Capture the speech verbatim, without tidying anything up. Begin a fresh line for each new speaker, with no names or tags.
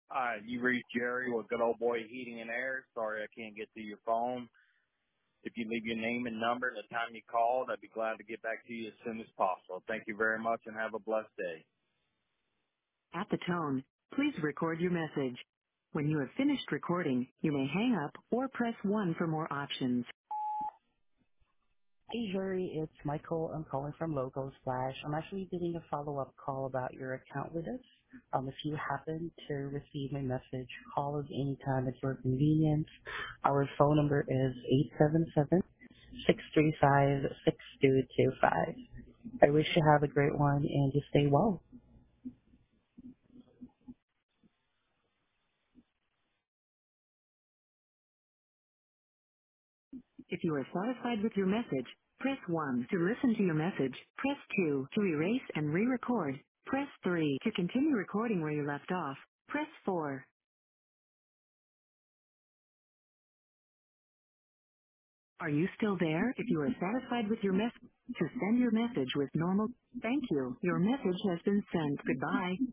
Uh, you reached Jerry with Good Old Boy Heating and Air. Sorry I can't get to your phone. If you leave your name and number and the time you called, I'd be glad to get back to you as soon as possible. Thank you very much and have a blessed day.
At the tone, please record your message. When you have finished recording, you may hang up or press one for more options.
Hey, Jerry, it's Michael. I'm calling from Logo Splash. I'm actually getting a follow-up call about your account with us. Um, if you happen to receive my message, call us anytime at your convenience. Our phone number is eight seven seven, six three five, six two two five. I wish you have a great one and you stay well.
If you are satisfied with your message, press one. To listen to your message, press two. To erase and re-record, press three. To continue recording where you left off, press four. Are you still there? If you are satisfied with your message, to send your message with normal, thank you. Your message has been sent. Goodbye.